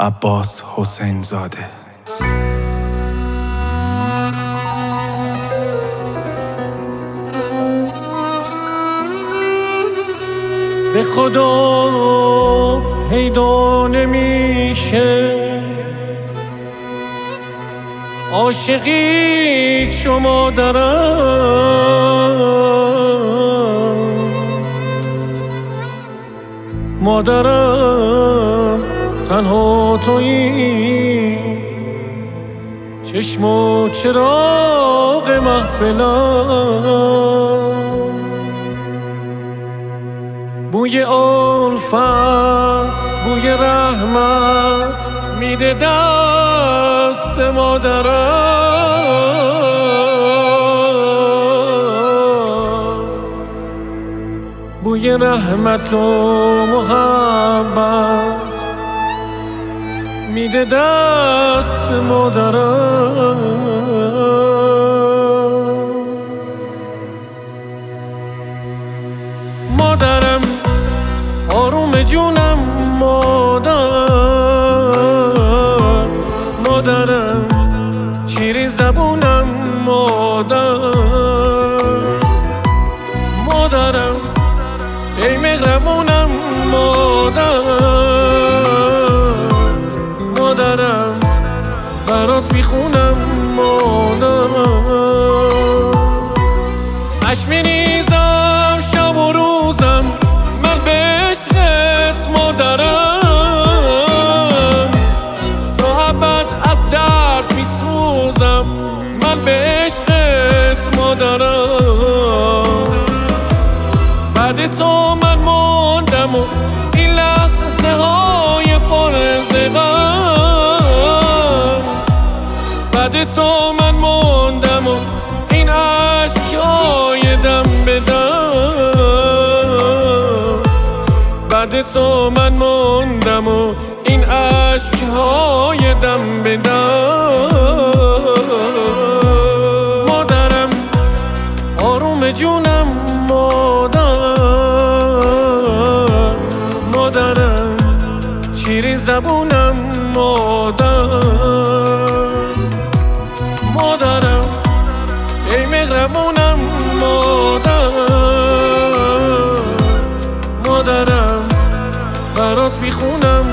عباس حسین زاده. به خدا پیدا نمیشه عاشقی چو مادرم تنها تویی، چشم و چراغ محفلم، بوی الفت بوی رحمت میده دست مادرم، بوی رحمت و محبت میده دست مادرم. مادرم آروم جونم، مادرم شیرین زبونم، مادرم ای مهربونم، مادرم برات میخونم، اش میریزم شب و روزم من به عشقت مادرم، تا ابد از درد میسوزم من به عشقت مادرم. بعد تو من موندم و این لحظه های پر از غم، بعد تو من موندم و این عشق های دم به دم، بعد تو من موندم و این عشق های دم به دم. مادرم آروم جونم، مادرم شیرین زبونم، مادرم ای مهربونم، مادرم برات میخونم،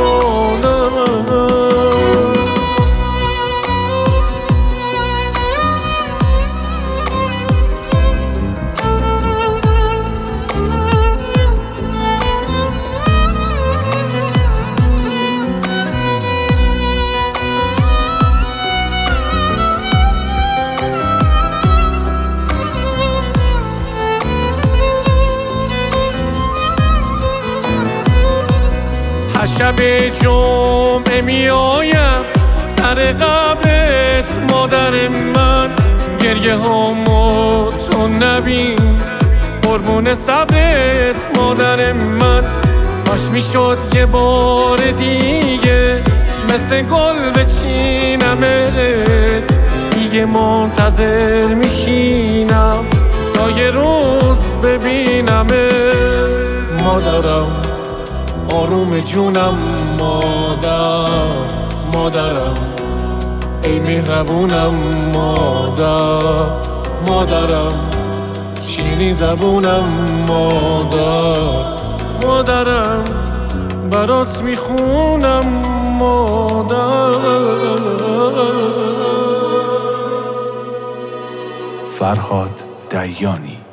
شب جمعه میایم سر قبرت مادر من، گریه هامو تو نبین قربون صبرت مادر من. کاش میشد یه بار دیگه مثل گل بچینمت، دیگه منتظر میشینم تا یه روز ببینمت. مادرم آروم جونم، مادرم ای مهربونم، مادرم شیرین زبونم، مادرم برات میخونم، فرهاد دیانی.